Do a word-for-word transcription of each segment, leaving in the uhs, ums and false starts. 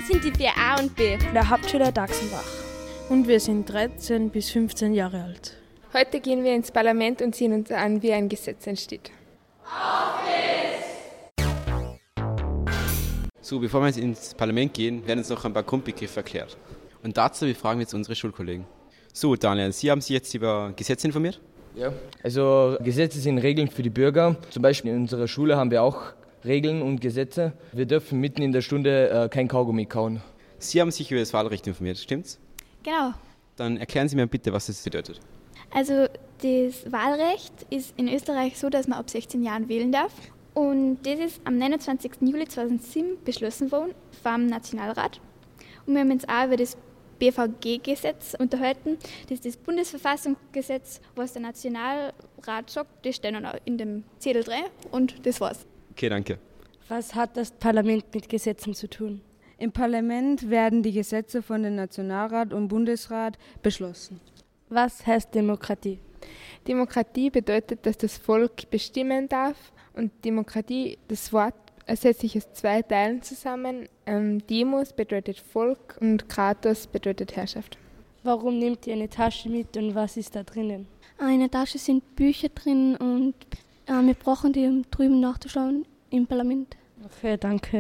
sind die vier A und B der Hauptschule Dachsenbach. Und wir sind dreizehn bis fünfzehn Jahre alt. Heute gehen wir ins Parlament und sehen uns an, wie ein Gesetz entsteht. Auf geht's! So, bevor wir jetzt ins Parlament gehen, werden uns noch ein paar Grundbegriffe erklärt. Und dazu befragen wir jetzt unsere Schulkollegen. So, Daniel, Sie haben sich jetzt über Gesetze informiert? Ja, also Gesetze sind Regeln für die Bürger. Zum Beispiel in unserer Schule haben wir auch Regeln und Gesetze. Wir dürfen mitten in der Stunde äh, kein Kaugummi kauen. Sie haben sich über das Wahlrecht informiert, stimmt's? Genau. Dann erklären Sie mir bitte, was das bedeutet. Also das Wahlrecht ist in Österreich so, dass man ab sechzehn Jahren wählen darf. Und das ist am neunundzwanzigsten Juli zweitausendsieben beschlossen worden vom Nationalrat. Und wir haben uns auch über das B V G-Gesetz unterhalten. Das ist das Bundesverfassungsgesetz, was der Nationalrat sagt. Das steht dann auch in dem Zettel drin und das war's. Okay, danke. Was hat das Parlament mit Gesetzen zu tun? Im Parlament werden die Gesetze von dem Nationalrat und Bundesrat beschlossen. Was heißt Demokratie? Demokratie bedeutet, dass das Volk bestimmen darf. Und Demokratie, das Wort setzt sich aus zwei Teilen zusammen. Ähm, Demos bedeutet Volk und Kratos bedeutet Herrschaft. Warum nehmt ihr eine Tasche mit und was ist da drinnen? In der Tasche sind Bücher drin und äh, wir brauchen die, um drüben nachzuschauen im Parlament. Okay, danke.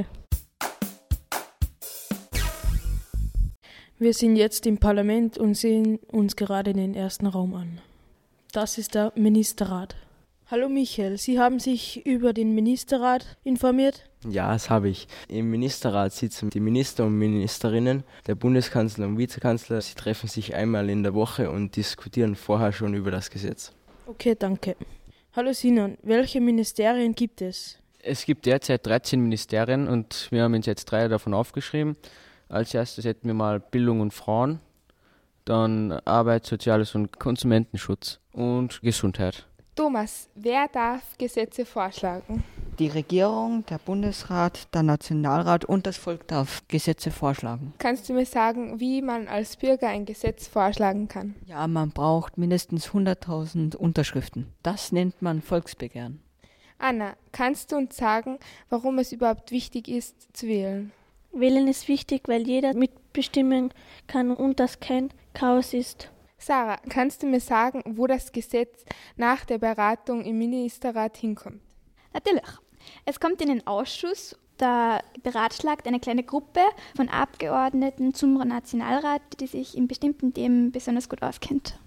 Wir sind jetzt im Parlament und sehen uns gerade den ersten Raum an. Das ist der Ministerrat. Hallo Michael, Sie haben sich über den Ministerrat informiert? Ja, das habe ich. Im Ministerrat sitzen die Minister und Ministerinnen, der Bundeskanzler und Vizekanzler. Sie treffen sich einmal in der Woche und diskutieren vorher schon über das Gesetz. Okay, danke. Hallo Sinan, welche Ministerien gibt es? Es gibt derzeit dreizehn Ministerien und wir haben uns jetzt drei davon aufgeschrieben. Als erstes hätten wir mal Bildung und Frauen, dann Arbeit, Soziales und Konsumentenschutz und Gesundheit. Thomas, wer darf Gesetze vorschlagen? Die Regierung, der Bundesrat, der Nationalrat und das Volk darf Gesetze vorschlagen. Kannst du mir sagen, wie man als Bürger ein Gesetz vorschlagen kann? Ja, man braucht mindestens hunderttausend Unterschriften. Das nennt man Volksbegehren. Anna, kannst du uns sagen, warum es überhaupt wichtig ist, zu wählen? Wählen ist wichtig, weil jeder mitbestimmen kann und das kein Chaos ist. Sarah, kannst du mir sagen, wo das Gesetz nach der Beratung im Ministerrat hinkommt? Natürlich. Es kommt in den Ausschuss, da beratschlagt eine kleine Gruppe von Abgeordneten zum Nationalrat, die sich in bestimmten Themen besonders gut auskennt.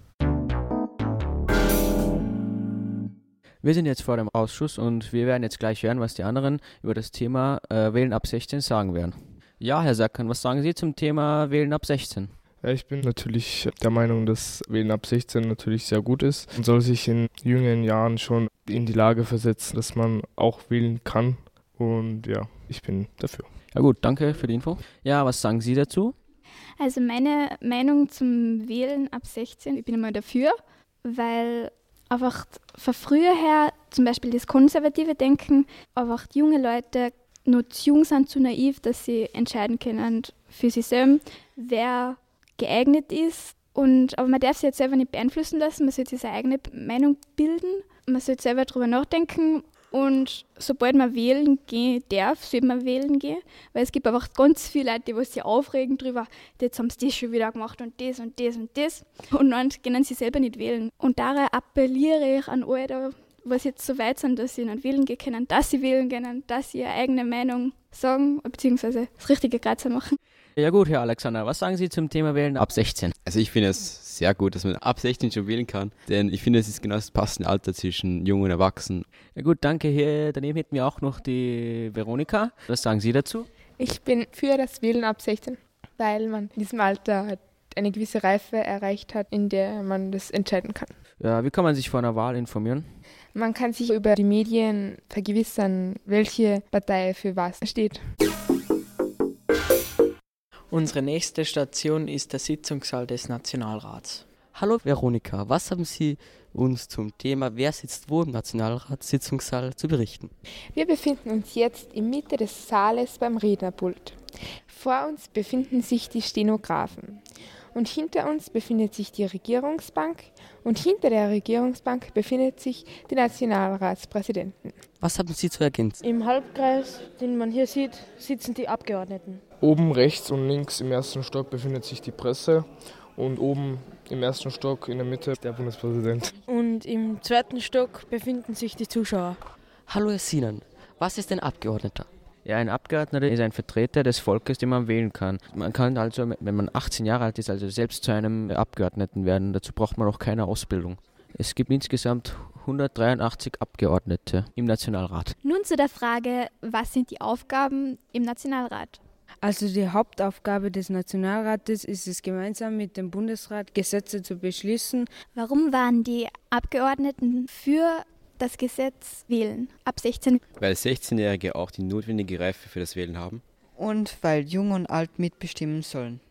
Wir sind jetzt vor dem Ausschuss und wir werden jetzt gleich hören, was die anderen über das Thema äh, Wählen ab sechzehn sagen werden. Ja, Herr Sackern, was sagen Sie zum Thema Wählen ab sechzehn? Ja, ich bin natürlich der Meinung, dass Wählen ab sechzehn natürlich sehr gut ist. Man soll sich in jüngeren Jahren schon in die Lage versetzen, dass man auch wählen kann. Und ja, ich bin dafür. Ja gut, danke für die Info. Ja, was sagen Sie dazu? Also meine Meinung zum Wählen ab sechzehn, ich bin immer dafür, weil einfach von früher her, zum Beispiel das konservative Denken, einfach die junge Leute noch zu jung sind, zu naiv, dass sie entscheiden können für sich selbst, wer geeignet ist. Und, aber man darf sich jetzt selber nicht beeinflussen lassen, man sollte seine eigene Meinung bilden, man sollte selber darüber nachdenken und sobald man wählen gehen darf, sollte man wählen gehen, weil es gibt einfach ganz viele Leute, die sich aufregen darüber, jetzt haben sie das schon wieder gemacht und das und das und das und dann können sie selber nicht wählen. Und daher appelliere ich an alle, was jetzt so weit sind, dass sie nicht wählen gehen können, dass sie wählen können, dass sie ihre eigene Meinung sagen, beziehungsweise das richtige Kreuz machen. Ja gut, Herr Alexander, was sagen Sie zum Thema Wählen ab sechzehn? Also ich finde es sehr gut, dass man ab sechzehn schon wählen kann, denn ich finde, es ist genau das passende Alter zwischen Jung und Erwachsen. Ja gut, danke. Hier daneben hätten wir auch noch die Veronika. Was sagen Sie dazu? Ich bin für das Wählen ab sechzehn, weil man in diesem Alter halt eine gewisse Reife erreicht hat, in der man das entscheiden kann. Ja, wie kann man sich vor einer Wahl informieren? Man kann sich über die Medien vergewissern, welche Partei für was steht. Unsere nächste Station ist der Sitzungssaal des Nationalrats. Hallo Veronika, was haben Sie uns zum Thema Wer sitzt wo im Nationalratssitzungssaal zu berichten? Wir befinden uns jetzt in Mitte des Saales beim Rednerpult. Vor uns befinden sich die Stenografen Und hinter uns befindet sich die Regierungsbank und hinter der Regierungsbank befindet sich die Nationalratspräsidenten. Was haben Sie zu ergänzen? Im Halbkreis, den man hier sieht, sitzen die Abgeordneten. Oben rechts und links im ersten Stock befindet sich die Presse und oben im ersten Stock in der Mitte der Bundespräsident. Und im zweiten Stock befinden sich die Zuschauer. Hallo Herr Sinan, was ist ein Abgeordneter? Ja, ein Abgeordneter ist ein Vertreter des Volkes, den man wählen kann. Man kann also, wenn man achtzehn Jahre alt ist, also selbst zu einem Abgeordneten werden. Dazu braucht man auch keine Ausbildung. Es gibt insgesamt hundertdreiundachtzig Abgeordnete im Nationalrat. Nun zu der Frage, was sind die Aufgaben im Nationalrat? Also die Hauptaufgabe des Nationalrates ist es, gemeinsam mit dem Bundesrat Gesetze zu beschließen. Warum waren die Abgeordneten für das Gesetz wählen ab sechzehn? Weil sechzehnjährige auch die notwendige Reife für das Wählen haben. Und weil Jung und Alt mitbestimmen sollen.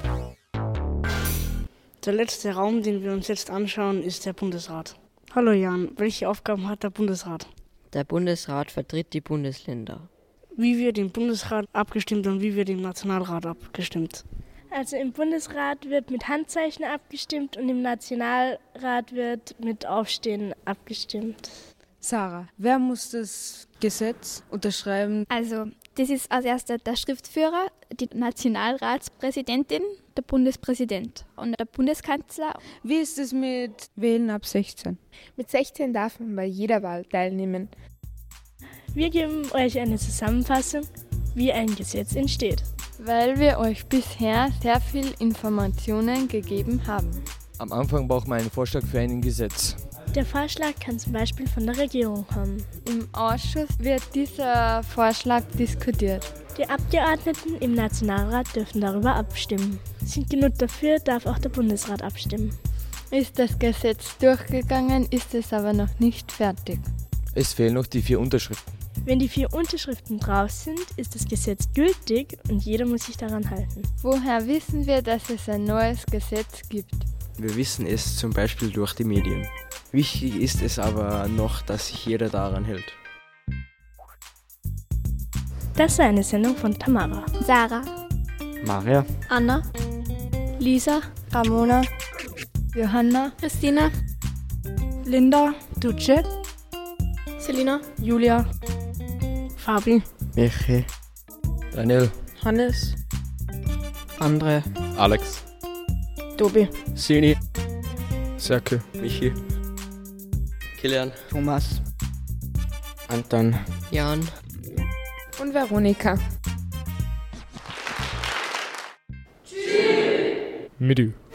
Der letzte Raum, den wir uns jetzt anschauen, ist der Bundesrat. Hallo Jan, welche Aufgaben hat der Bundesrat? Der Bundesrat vertritt die Bundesländer. Wie wird im Bundesrat abgestimmt und wie wird im Nationalrat abgestimmt? Also im Bundesrat wird mit Handzeichen abgestimmt und im Nationalrat wird mit Aufstehen abgestimmt. Sarah, wer muss das Gesetz unterschreiben? Also, das ist als erster der Schriftführer, die Nationalratspräsidentin, der Bundespräsident und der Bundeskanzler. Wie ist es mit Wählen ab sechzehn? Mit sechzehn darf man bei jeder Wahl teilnehmen. Wir geben euch eine Zusammenfassung, wie ein Gesetz entsteht. Weil wir euch bisher sehr viel Informationen gegeben haben. Am Anfang braucht man einen Vorschlag für ein Gesetz. Der Vorschlag kann zum Beispiel von der Regierung kommen. Im Ausschuss wird dieser Vorschlag diskutiert. Die Abgeordneten im Nationalrat dürfen darüber abstimmen. Sind genug dafür, darf auch der Bundesrat abstimmen. Ist das Gesetz durchgegangen, ist es aber noch nicht fertig. Es fehlen noch die vier Unterschriften. Wenn die vier Unterschriften drauf sind, ist das Gesetz gültig und jeder muss sich daran halten. Woher wissen wir, dass es ein neues Gesetz gibt? Wir wissen es zum Beispiel durch die Medien. Wichtig ist es aber noch, dass sich jeder daran hält. Das war eine Sendung von Tamara, Sarah, Maria, Anna, Lisa, Ramona, Johanna, Christina, Linda, Duce, Selina, Julia, Fabi, Michi, Daniel, Hannes, Andre, Alex, Tobi, Sini, Serke, Michi, Kilian, Thomas, Anton, Jan und Veronika. Midü.